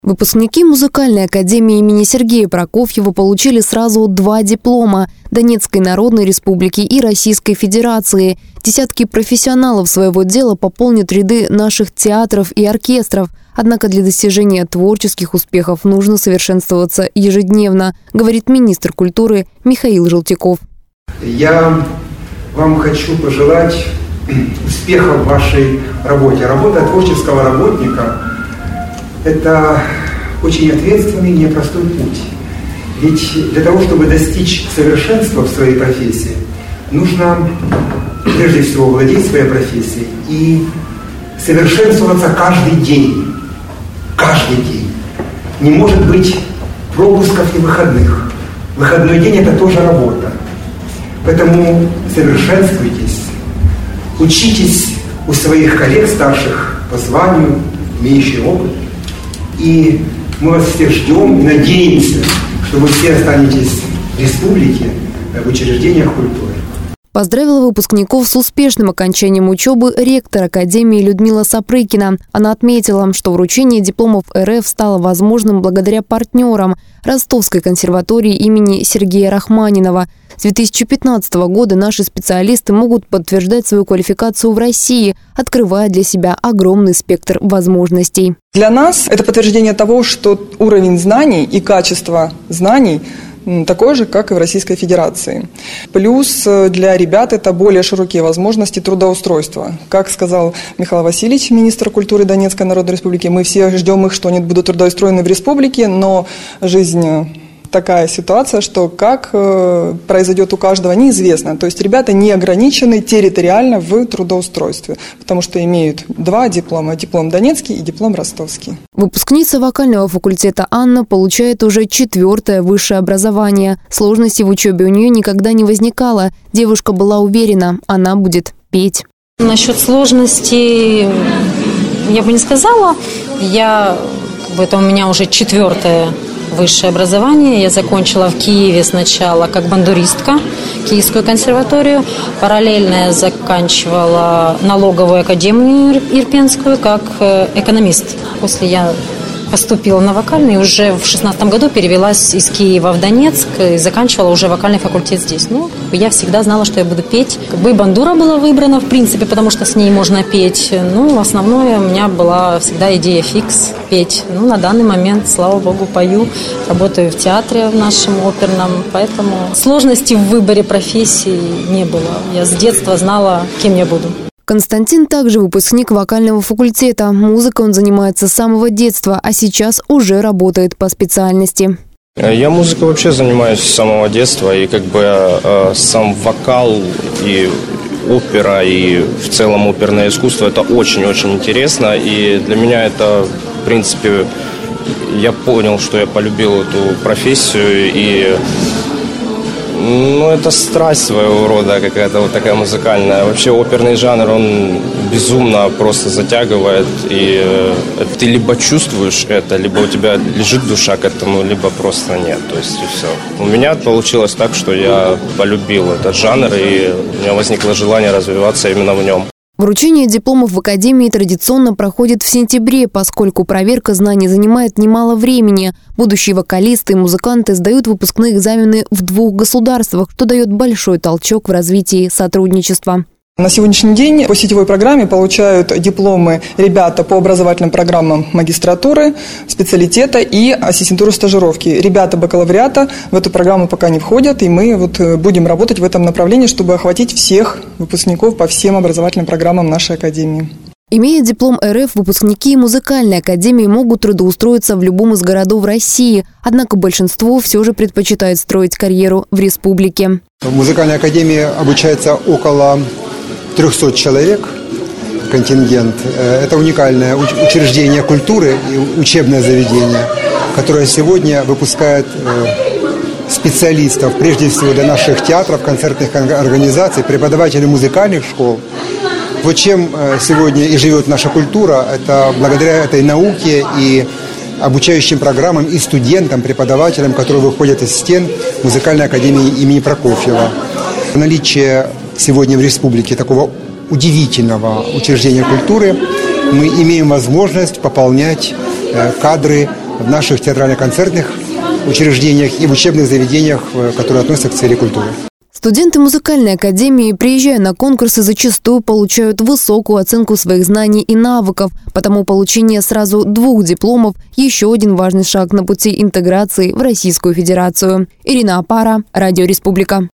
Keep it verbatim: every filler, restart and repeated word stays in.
Выпускники музыкальной академии имени Сергея Прокофьева получили сразу два диплома – Донецкой Народной Республики и Российской Федерации. Десятки профессионалов своего дела пополнят ряды наших театров и оркестров. Однако для достижения творческих успехов нужно совершенствоваться ежедневно, говорит министр культуры Михаил Желтяков. Я вам хочу пожелать успеха в вашей работе. Работа творческого работника – это очень ответственный и непростой путь. Ведь для того, чтобы достичь совершенства в своей профессии, нужно прежде всего владеть своей профессией и совершенствоваться каждый день. Каждый день. Не может быть пропусков и выходных. Выходной день – это тоже работа. Поэтому совершенствуйтесь, учитесь у своих коллег старших по званию, имеющих опыт. И мы вас всех ждем и надеемся, что вы все останетесь в республике, в учреждениях культуры. Поздравила выпускников с успешным окончанием учебы ректор Академии Людмила Сапрыкина. Она отметила, что вручение дипломов эр эф стало возможным благодаря партнерам Ростовской консерватории имени Сергея Рахманинова. С две тысячи пятнадцатого года наши специалисты могут подтверждать свою квалификацию в России, открывая для себя огромный спектр возможностей. Для нас это подтверждение того, что уровень знаний и качество знаний такой же, как и в Российской Федерации. Плюс для ребят это более широкие возможности трудоустройства. Как сказал Михаил Васильевич, министр культуры Донецкой Народной Республики, мы все ждем их, что они будут трудоустроены в республике, но жизнь... такая ситуация, что как э, произойдет у каждого, неизвестно. То есть ребята не ограничены территориально в трудоустройстве, потому что имеют два диплома. Диплом донецкий и диплом ростовский. Выпускница вокального факультета Анна получает уже четвертое высшее образование. Сложностей в учебе у нее никогда не возникало. Девушка была уверена, она будет петь. Насчет сложностей я бы не сказала. Я, как бы, это у меня уже четвертое высшее образование. Я закончила в Киеве сначала как бандуристка, Киевскую консерваторию. Параллельно я заканчивала налоговую академию Ирпенскую как экономист. После я поступила на вокальный, и уже в шестнадцатом году перевелась из Киева в Донецк и заканчивала уже вокальный факультет здесь. Ну, я всегда знала, что я буду петь. Как бы и бандура была выбрана, в принципе, потому что с ней можно петь. Ну, основное у меня была всегда идея фикс – петь. Ну, на данный момент, слава богу, пою. Работаю в театре в нашем оперном, поэтому сложностей в выборе профессии не было. Я с детства знала, кем я буду. Константин также выпускник вокального факультета. Музыкой он занимается с самого детства, а сейчас уже работает по специальности. Я музыкой вообще занимаюсь с самого детства, и как бы э, сам вокал и опера, и в целом оперное искусство – это очень-очень интересно, и для меня это, в принципе, я понял, что я полюбил эту профессию, и ну, это страсть своего рода какая-то вот такая музыкальная. Вообще оперный жанр, он безумно просто затягивает. И ты либо чувствуешь это, либо у тебя лежит душа к этому, либо просто нет. То есть и все. У меня получилось так, что я полюбил этот жанр, и у меня возникло желание развиваться именно в нем. Вручение дипломов в Академии традиционно проходит в сентябре, поскольку проверка знаний занимает немало времени. Будущие вокалисты и музыканты сдают выпускные экзамены в двух государствах, что дает большой толчок в развитии сотрудничества. На сегодняшний день по сетевой программе получают дипломы ребята по образовательным программам магистратуры, специалитета и ассистентуры стажировки. Ребята бакалавриата в эту программу пока не входят, и мы вот будем работать в этом направлении, чтобы охватить всех выпускников по всем образовательным программам нашей академии. Имея диплом эр эф, выпускники музыкальной академии могут трудоустроиться в любом из городов России. Однако большинство все же предпочитает строить карьеру в республике. В музыкальной академии обучается около трехсот человек, контингент. Это уникальное учреждение культуры и учебное заведение, которое сегодня выпускает специалистов, прежде всего для наших театров, концертных организаций, преподавателей музыкальных школ. Вот чем сегодня и живет наша культура, это благодаря этой науке и обучающим программам и студентам, преподавателям, которые выходят из стен музыкальной академии имени Прокофьева. Наличие сегодня в республике такого удивительного учреждения культуры мы имеем возможность пополнять кадры в наших театрально-концертных учреждениях и в учебных заведениях, которые относятся к сфере культуры. Студенты музыкальной академии, приезжая на конкурсы, зачастую получают высокую оценку своих знаний и навыков. Потому получение сразу двух дипломов – еще один важный шаг на пути интеграции в Российскую Федерацию. Ирина Апара, Радио Республика.